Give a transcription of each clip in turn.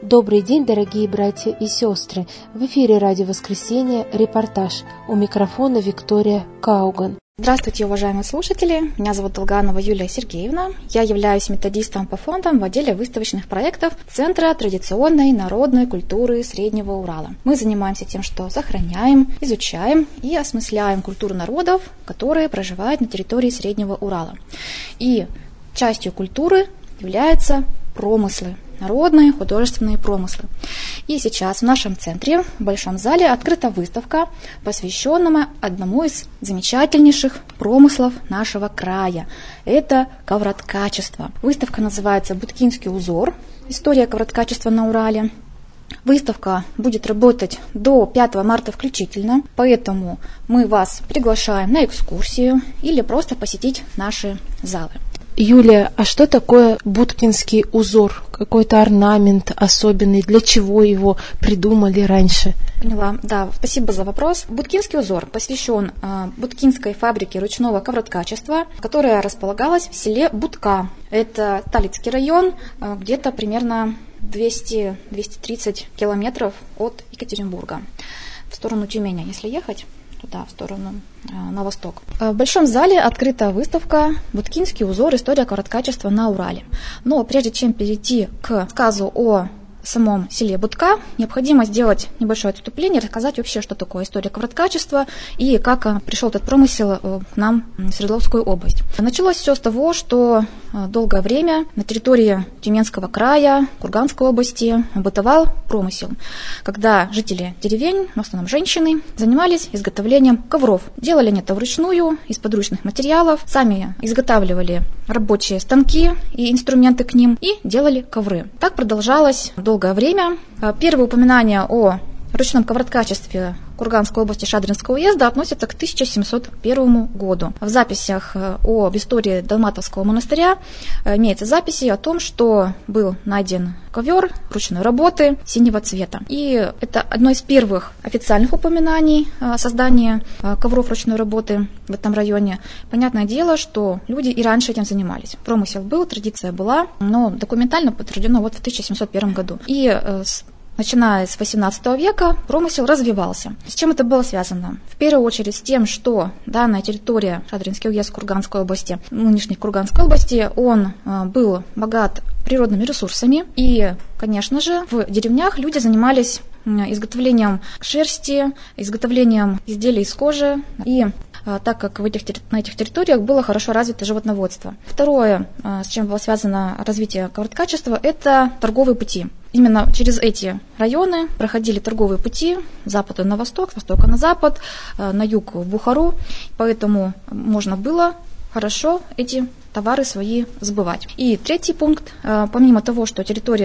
Добрый день, дорогие братья и сестры! В эфире «Радио Воскресенье» репортаж. У микрофона Виктория Кауган. Здравствуйте, уважаемые слушатели! Меня зовут Долганова Юлия Сергеевна. Я являюсь методистом по фондам в отделе выставочных проектов Центра традиционной народной культуры Среднего Урала. Мы занимаемся тем, что сохраняем, изучаем и осмысляем культуру народов, которые проживают на территории Среднего Урала. И частью культуры являются промыслы, народные художественные промыслы. И сейчас в нашем центре, в Большом зале, открыта выставка, посвященная одному из замечательнейших промыслов нашего края. Это ковроткачество. Выставка называется «Буткинский узор. История ковроткачества на Урале». Выставка будет работать до 5 марта включительно, поэтому мы вас приглашаем на экскурсию или просто посетить наши залы. Юлия, а что такое буткинский узор? Какой-то орнамент особенный? Для чего его придумали раньше? Поняла. Да, спасибо за вопрос. Буткинский узор посвящен Буткинской фабрике ручного ковроткачества, которая располагалась в селе Бутка. Это Талицкий район, где-то примерно 200-230 километров от Екатеринбурга. В сторону Тюмени, если ехать. Туда, в сторону, на восток. В Большом зале открыта выставка «Буткинский узор. История ковроткачества на Урале». Но прежде чем перейти к рассказу о самом селе Бутка, необходимо сделать небольшое отступление, рассказать вообще, что такое история ковроткачества и как пришел этот промысел к нам в Свердловскую область. Началось все с того, что долгое время на территории Тюменского края, Курганской области бытовал промысел, когда жители деревень, в основном женщины, занимались изготовлением ковров. Делали они это вручную, из подручных материалов, сами изготавливали рабочие станки и инструменты к ним и делали ковры. Так продолжалось долгое время. Первые упоминания о ручном ковроткачестве Курганской области Шадринского уезда относятся к 1701 году. В записях об истории Далматовского монастыря имеются записи о том, что был найден ковер ручной работы синего цвета. И это одно из первых официальных упоминаний о создании ковров ручной работы в этом районе. Понятное дело, что люди и раньше этим занимались. Промысел был, традиция была, но документально подтверждено вот в 1701 году. И начиная с XVIII века промысел развивался. С чем это было связано? В первую очередь с тем, что данная территория, Шадринский уезд Курганской области, нынешней Курганской области, он был богат природными ресурсами. И, конечно же, в деревнях люди занимались изготовлением шерсти, изготовлением изделий из кожи. И так как на этих территориях было хорошо развито животноводство. Второе, с чем было связано развитие ковроткачества, это торговые пути. Именно через эти районы проходили торговые пути с запада на восток, с востока на запад, на юг в Бухару, поэтому можно было хорошо эти товары свои сбывать. И третий пункт, помимо того, что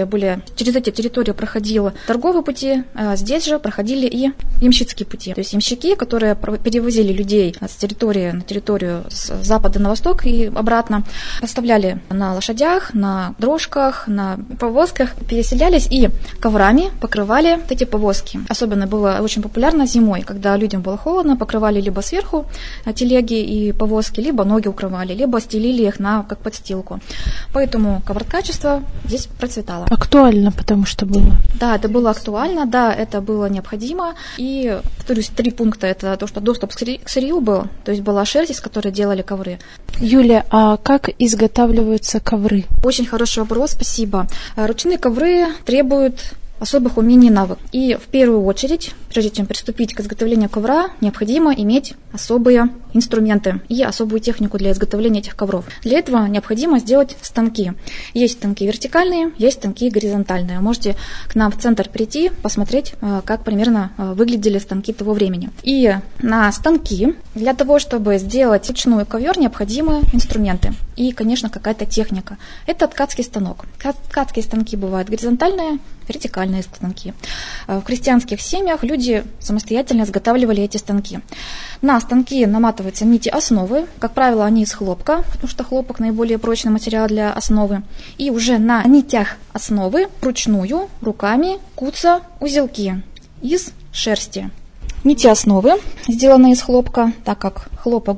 через эти территории проходили торговые пути, здесь же проходили и ямщицкие пути. То есть ямщики, которые перевозили людей с территории на территорию с запада на восток и обратно, оставляли на лошадях, на дрожках, на повозках, переселялись и коврами покрывали эти повозки. Особенно было очень популярно зимой, когда людям было холодно, покрывали либо сверху телеги и повозки, либо ноги укрывали, либо стелили их как подстилку. Поэтому ковроткачество здесь процветало. Актуально, потому что было. Да, это было актуально, да, это было необходимо. И, повторюсь, 3 пункта. Это то, что доступ к сырью был, то есть была шерсть, из которой делали ковры. Юлия, а как изготавливаются ковры? Очень хороший вопрос, спасибо. Ручные ковры требуют особых умений и навыков. И в первую очередь, прежде чем приступить к изготовлению ковра, необходимо иметь особые инструменты и особую технику для изготовления этих ковров. Для этого необходимо сделать станки. Есть станки вертикальные, есть станки горизонтальные. Можете к нам в центр прийти, посмотреть, как примерно выглядели станки того времени. И на станки для того, чтобы сделать ручной ковер, необходимы инструменты и, конечно, какая-то техника. Это ткацкий станок. Ткацкие станки бывают горизонтальные, вертикальные станки. В крестьянских семьях люди самостоятельно изготавливали эти станки. На станки наматываются нити основы. Как правило, они из хлопка, потому что хлопок наиболее прочный материал для основы. И уже на нитях основы вручную руками кутся узелки из шерсти. Нити основы сделаны из хлопка, так как хлопок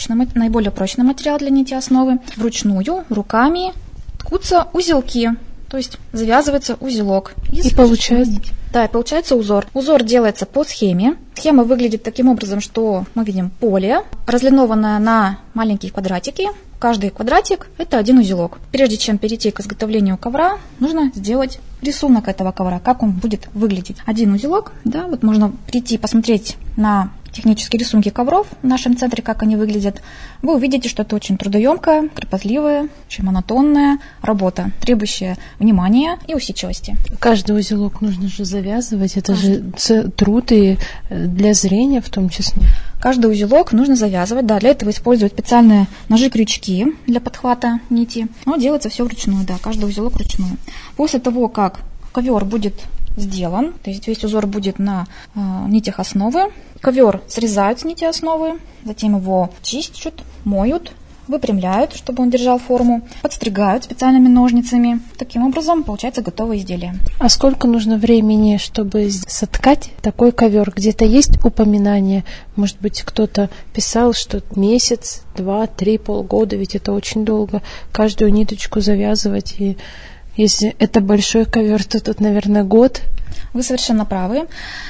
наиболее прочный материал для нити основы. Вручную руками ткутся узелки. то есть завязывается узелок. И получается? Да, и получается узор. Узор делается по схеме. Схема выглядит таким образом, что мы видим поле, разлинованное на маленькие квадратики. Каждый квадратик – это один узелок. Прежде чем перейти к изготовлению ковра, нужно сделать рисунок этого ковра, как он будет выглядеть. Один узелок, да, вот можно прийти посмотреть на технические рисунки ковров в нашем центре, как они выглядят. Вы увидите, что это очень трудоемкая, кропотливая, очень монотонная работа, требующая внимания и усидчивости. Каждый узелок нужно же завязывать, это же труд и для зрения в том числе. Каждый узелок нужно завязывать, да, для этого используют специальные ножи-крючки для подхвата нити, но делается все вручную, да, каждый узелок вручную. После того, как ковер будет сделан, то есть весь узор будет на нитях основы, ковер срезают с нити основы, затем его чистят, моют, выпрямляют, чтобы он держал форму, подстригают специальными ножницами. Таким образом получается готовое изделие. А сколько нужно времени, чтобы соткать такой ковер? Где-то есть упоминание? Может быть, кто-то писал, что месяц, 2, 3, полгода, ведь это очень долго каждую ниточку завязывать. И если это большой ковер, то тут, наверное, год. Вы совершенно правы.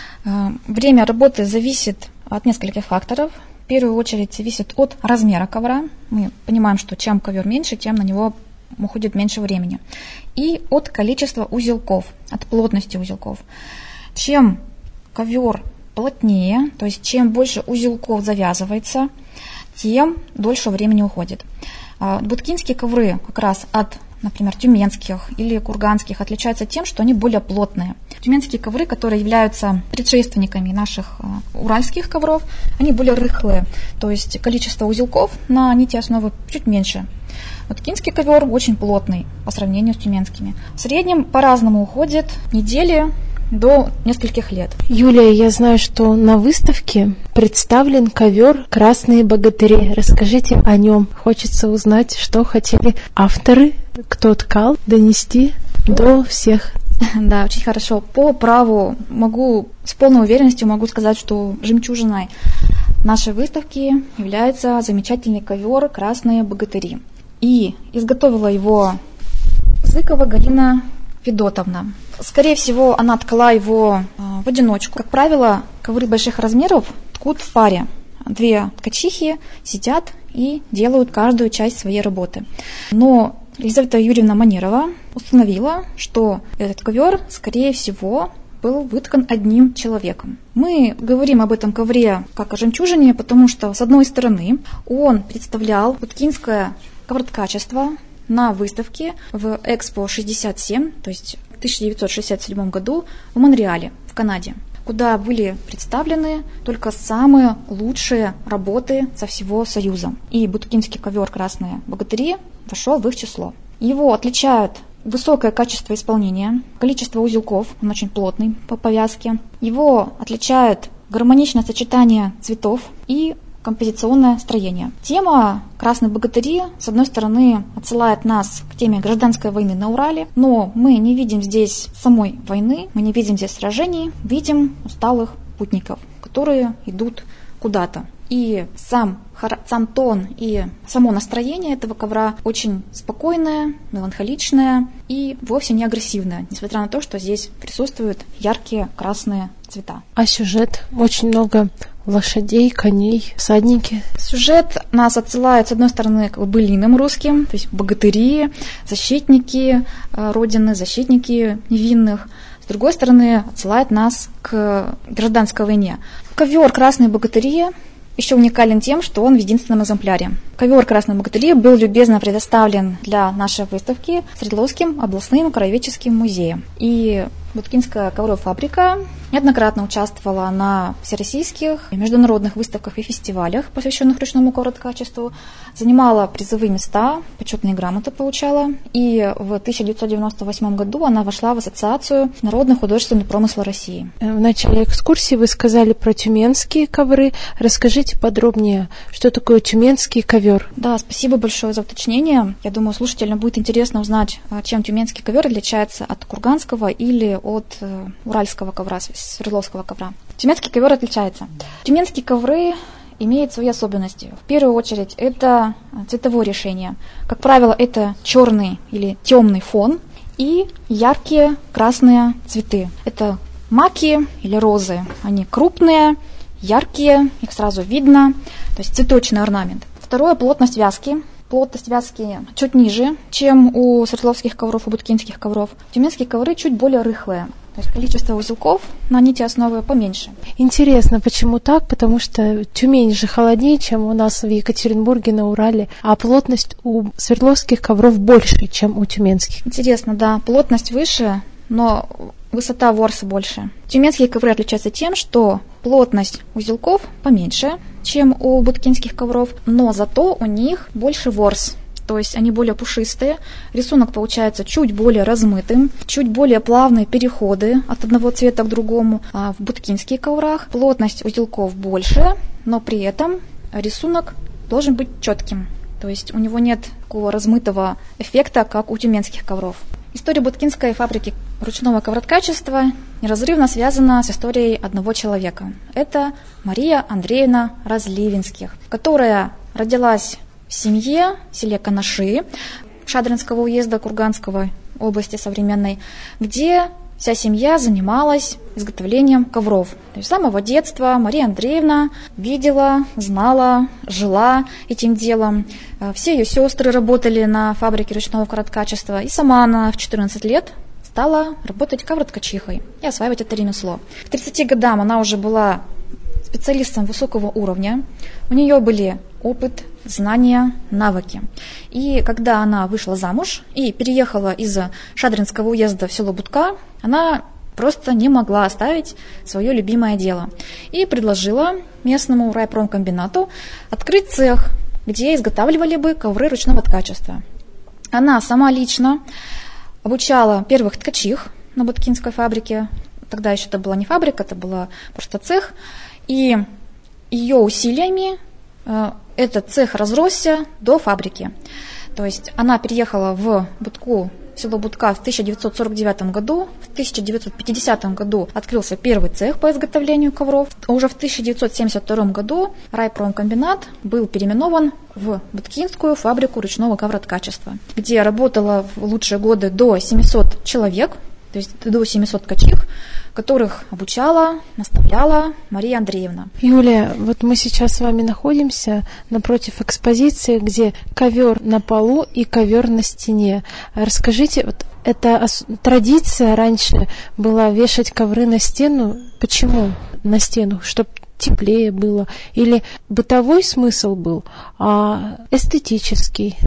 Время работы зависит от нескольких факторов. В первую очередь зависит от размера ковра. Мы понимаем, что чем ковер меньше, тем на него уходит меньше времени. И от количества узелков, от плотности узелков. Чем ковер плотнее, то есть чем больше узелков завязывается, тем дольше времени уходит. Буткинские ковры как раз от, например, тюменских или курганских отличаются тем, что они более плотные. Тюменские ковры, которые являются предшественниками наших уральских ковров, они более рыхлые, то есть количество узелков на нити основы чуть меньше. Буткинский ковер очень плотный по сравнению с тюменскими. В среднем по-разному уходит недели до нескольких лет. Юлия, я знаю, что на выставке представлен ковер «Красные богатыри». Расскажите о нем. Хочется узнать, что хотели авторы, кто ткал, донести до всех. Да, очень хорошо. По праву с полной уверенностью могу сказать, что жемчужиной нашей выставки является замечательный ковер «Красные богатыри». И изготовила его Зыкова Галина Федотовна. Скорее всего, она ткала его в одиночку. Как правило, ковры больших размеров ткут в паре. Две ткачихи сидят и делают каждую часть своей работы. Но Елизавета Юрьевна Манерова установила, что этот ковер, скорее всего, был выткан одним человеком. Мы говорим об этом ковре как о жемчужине, потому что, с одной стороны, он представлял буткинское ковроткачество на выставке в Экспо 67, то есть в 1967 году в Монреале, в Канаде, куда были представлены только самые лучшие работы со всего Союза. И буткинский ковер «Красные богатыри» вошел в их число. Его отличают высокое качество исполнения, количество узелков, он очень плотный по повязке. Его отличает гармоничное сочетание цветов и композиционное строение. Тема «Красные богатыри» с одной стороны отсылает нас к теме гражданской войны на Урале, но мы не видим здесь самой войны, мы не видим здесь сражений, видим усталых путников, которые идут куда-то. И сам тон и само настроение этого ковра очень спокойное, меланхоличное и вовсе не агрессивное, несмотря на то, что здесь присутствуют яркие красные цвета. А сюжет? Очень много лошадей, коней, всадники. Сюжет нас отсылает, с одной стороны, к былинам русским, то есть богатыри, защитники Родины, защитники невинных. С другой стороны, отсылает нас к гражданской войне. Ковер «Красные богатыри» еще уникален тем, что он в единственном экземпляре. Ковер «Красные богатыри» был любезно предоставлен для нашей выставки Свердловским областным краеведческим музеем. И Буткинская ковровая фабрика неоднократно участвовала на всероссийских и международных выставках и фестивалях, посвященных ручному ковроткачеству, занимала призовые места, почетные грамоты получала, и в 1998 году она вошла в Ассоциацию народных художественных промыслов России. В начале экскурсии вы сказали про тюменские ковры. Расскажите подробнее, что такое тюменский ковер? Да, спасибо большое за уточнение. Я думаю, слушателям будет интересно узнать, чем тюменский ковер отличается от курганского или от уральского ковра, свердловского ковра. Тюменский ковер отличается. Тюменские ковры имеют свои особенности. В первую очередь, это цветовое решение. Как правило, это черный или темный фон и яркие красные цветы. Это маки или розы. Они крупные, яркие, их сразу видно, то есть цветочный орнамент. Второе – плотность вязки. Плотность вязки чуть ниже, чем у свердловских ковров и буткинских ковров. Тюменские ковры чуть более рыхлые. То есть количество узелков на нити основы поменьше. Интересно, почему так? Потому что Тюмень же холоднее, чем у нас в Екатеринбурге, на Урале, а плотность у свердловских ковров больше, чем у тюменских. Интересно, да, плотность выше, но высота ворса больше. Тюменские ковры отличаются тем, что плотность узелков поменьше, чем у буткинских ковров, но зато у них больше ворс. То есть они более пушистые, рисунок получается чуть более размытым, чуть более плавные переходы от одного цвета к другому. А в буткинских коврах плотность узелков больше, но при этом рисунок должен быть четким. То есть у него нет такого размытого эффекта, как у тюменских ковров. История буткинской фабрики ручного ковроткачества неразрывно связана с историей одного человека. Это Мария Андреевна Разливинских, которая родилась в семье в селе Канаши Шадринского уезда Курганской области современной, где вся семья занималась изготовлением ковров. То есть с самого детства Мария Андреевна видела, знала, жила этим делом. Все ее сестры работали на фабрике ручного ковроткачества, и сама она в 14 лет стала работать ковроткачихой и осваивать это ремесло. К 30 годам она уже была специалистом высокого уровня. У нее были опыт, знания, навыки. И когда она вышла замуж и переехала из Шадринского уезда в село Будка, она просто не могла оставить свое любимое дело. И предложила местному райпромкомбинату открыть цех, где изготавливали бы ковры ручного ткачества. Она сама лично обучала первых ткачих на буткинской фабрике. Тогда еще это была не фабрика, это была просто цех. И ее усилиями этот цех разросся до фабрики. То есть она переехала в Будку, в село Будка в 1949 году. В 1950 году открылся первый цех по изготовлению ковров. Уже в 1972 году райпромкомбинат был переименован в Буткинскую фабрику ручного ковроткачества, где работало в лучшие годы до 700 человек, то есть до 700 ткачих, которых обучала, наставляла Мария Андреевна. Юлия, вот мы сейчас с вами находимся напротив экспозиции, где ковер на полу и ковер на стене. Расскажите, вот эта традиция раньше была вешать ковры на стену. Почему на стену? Чтобы теплее было? Или бытовой смысл был, а эстетический?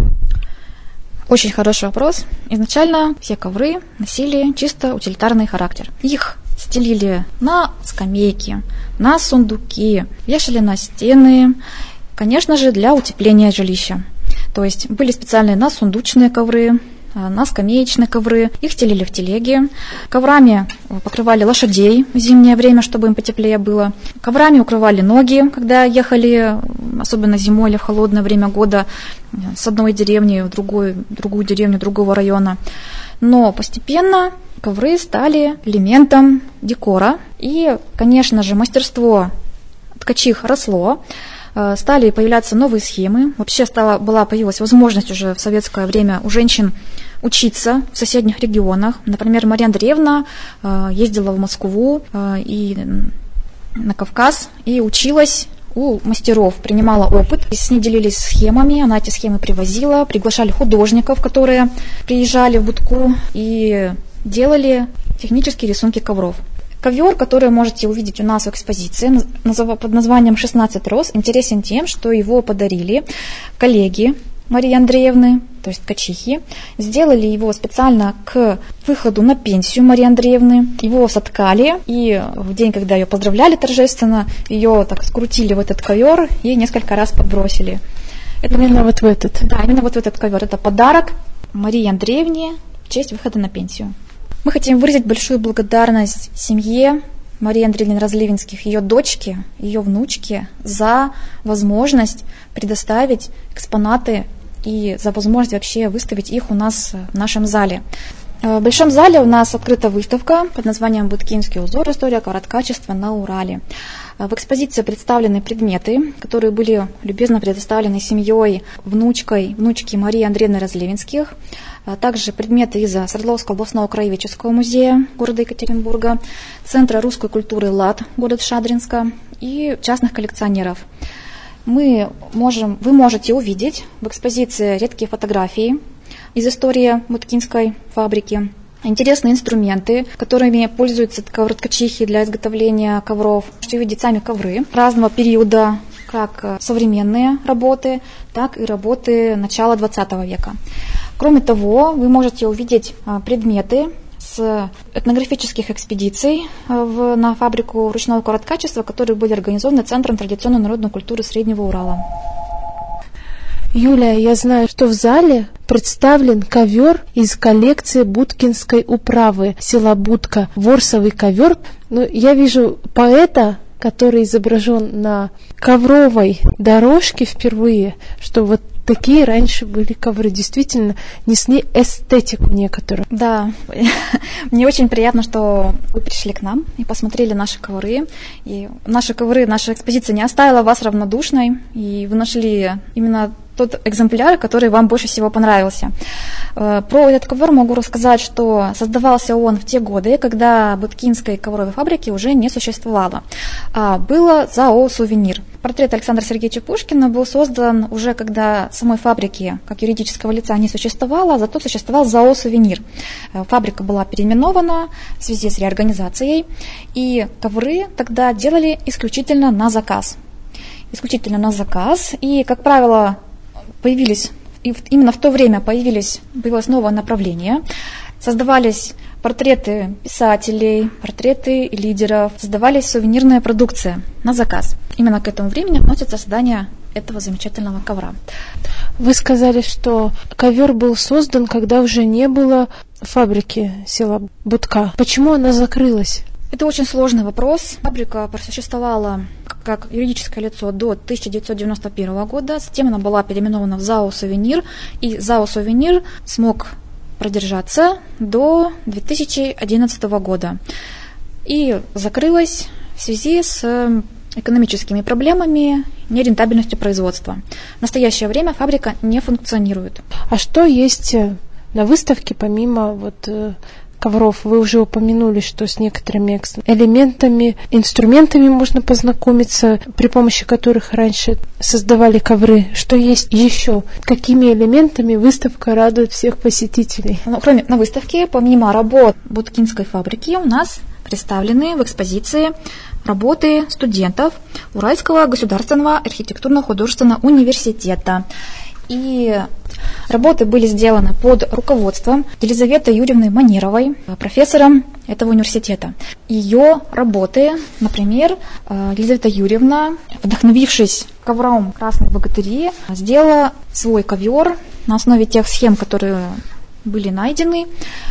Очень хороший вопрос. Изначально все ковры носили чисто утилитарный характер. Их стелили на скамейки, на сундуки, вешали на стены, конечно же, для утепления жилища. То есть были специальные насундучные ковры, на скамеечные ковры, их стелили в телеги. Коврами покрывали лошадей в зимнее время, чтобы им потеплее было. Коврами укрывали ноги, когда ехали, особенно зимой или в холодное время года, с одной деревни в другую деревню другого района. Но постепенно ковры стали элементом декора. И, конечно же, мастерство ткачих росло. Стали появляться новые схемы. Вообще появилась возможность уже в советское время у женщин учиться в соседних регионах. Например, Мария Андреевна ездила в Москву и на Кавказ и училась у мастеров, принимала опыт, с ней делились схемами, она эти схемы привозила, приглашали художников, которые приезжали в Будку и делали технические рисунки ковров. Ковер, который можете увидеть у нас в экспозиции под названием «16 роз», интересен тем, что его подарили коллеги Марии Андреевны, то есть ткачихи. Сделали его специально к выходу на пенсию Марии Андреевны. Его соткали, и в день, когда ее поздравляли торжественно, ее так скрутили в этот ковер и несколько раз подбросили. Это именно вот в этот? Да, именно вот в этот ковер. Это подарок Марии Андреевне в честь выхода на пенсию. Мы хотим выразить большую благодарность семье Марии Андреевны Разливинских, ее дочке, ее внучке за возможность предоставить экспонаты и за возможность вообще выставить их у нас в нашем зале. В Большом зале у нас открыта выставка под названием «Будкинский узор. История ковроткачества на Урале». В экспозиции представлены предметы, которые были любезно предоставлены семьей, внучки Марии Андреевны Разлевинских, а также предметы из Свердловского областного краеведческого музея города Екатеринбурга, Центра русской культуры «ЛАД» города Шадринска и частных коллекционеров. Вы можете увидеть в экспозиции редкие фотографии из истории Будкинской фабрики, интересные инструменты, которыми пользуются ковроткачихи для изготовления ковров. Можете увидеть сами ковры разного периода, как современные работы, так и работы начала XX века. Кроме того, вы можете увидеть предметы с этнографических экспедиций на фабрику ручного ковроткачества, которые были организованы Центром традиционной народной культуры Среднего Урала. Юлия, я знаю, что в зале представлен ковер из коллекции Будкинской управы села Будка, ворсовый ковер. Но я вижу поэта, который изображен на ковровой дорожке впервые, что вот такие раньше были ковры, действительно несли эстетику некоторую. Да, мне очень приятно, что вы пришли к нам и посмотрели наши ковры. И наша экспозиция не оставила вас равнодушной, и вы нашли именно тот экземпляр, который вам больше всего понравился. Про этот ковер могу рассказать, что создавался он в те годы, когда Будкинской ковровой фабрики уже не существовало, а было ЗАО «Сувенир». Портрет Александра Сергеевича Пушкина был создан уже когда самой фабрики, как юридического лица, не существовало, зато существовал ЗАО «Сувенир». Фабрика была переименована в связи с реорганизацией, и ковры тогда делали исключительно на заказ. И, как правило, именно в то время появилось новое направление. Создавались портреты писателей, портреты лидеров, создавались сувенирная продукция на заказ. Именно к этому времени относится создание этого замечательного ковра. Вы сказали, что ковер был создан, когда уже не было фабрики села Будка. Почему она закрылась? Это очень сложный вопрос. Фабрика просуществовала как юридическое лицо до 1991 года, затем она была переименована в ЗАО «Сувенир», и ЗАО «Сувенир» смог продержаться до 2011 года и закрылась в связи с экономическими проблемами, нерентабельностью производства. В настоящее время фабрика не функционирует. А что есть на выставке помимо ковров? Вы уже упомянули, что с некоторыми элементами, инструментами можно познакомиться, при помощи которых раньше создавали ковры. Что есть еще? Какими элементами выставка радует всех посетителей? На выставке, помимо работ Будкинской фабрики, у нас представлены в экспозиции работы студентов Уральского государственного архитектурно-художественного университета. И работы были сделаны под руководством Елизаветы Юрьевны Манировой, профессором этого университета. Ее работы, например, Елизавета Юрьевна, вдохновившись ковром «Красные богатыри», сделала свой ковер на основе тех схем, которые были найдены,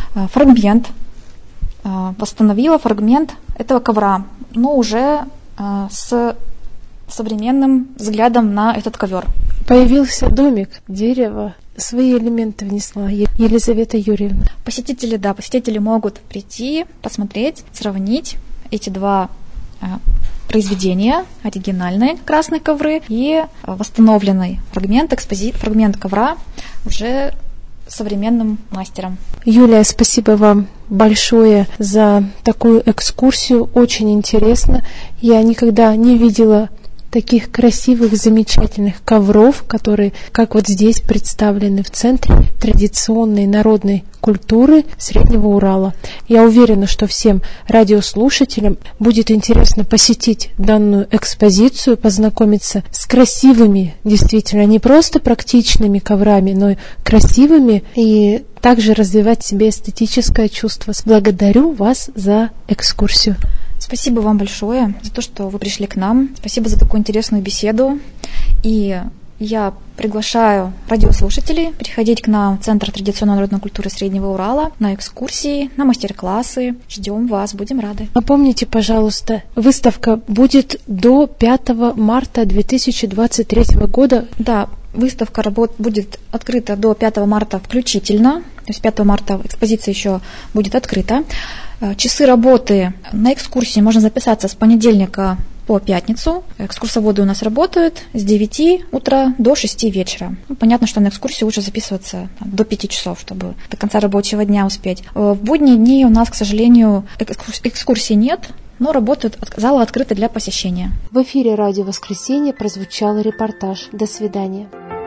восстановила фрагмент этого ковра, но уже с современным взглядом на этот ковер. Появился домик, дерево, свои элементы внесла Елизавета Юрьевна. Посетители могут прийти, посмотреть, сравнить эти два произведения, оригинальные красные ковры и восстановленный фрагмент ковра уже современным мастером. Юлия, спасибо вам большое за такую экскурсию, очень интересно. Я никогда не видела таких красивых, замечательных ковров, которые, как вот здесь, представлены в Центре традиционной народной культуры Среднего Урала. Я уверена, что всем радиослушателям будет интересно посетить данную экспозицию, познакомиться с красивыми, действительно, не просто практичными коврами, но и красивыми, и также развивать в себе эстетическое чувство. Благодарю вас за экскурсию. Спасибо вам большое за то, что вы пришли к нам. Спасибо за такую интересную беседу. И я приглашаю радиослушателей приходить к нам в Центр традиционной народной культуры Среднего Урала на экскурсии, на мастер-классы. Ждем вас, будем рады. Напомните, пожалуйста, выставка будет до 5 марта 2023 года. Да, Выставка работ будет открыта до 5 марта включительно. То есть 5 марта экспозиция еще будет открыта. Часы работы на экскурсии можно записаться с понедельника по пятницу. Экскурсоводы у нас работают с 9 утра до 6 вечера. Понятно, что на экскурсию лучше записываться до 5 часов, чтобы до конца рабочего дня успеть. В будние дни у нас, к сожалению, экскурсий нет, но работают, залы открыты для посещения. В эфире «Радио Воскресенье» прозвучал репортаж. До свидания.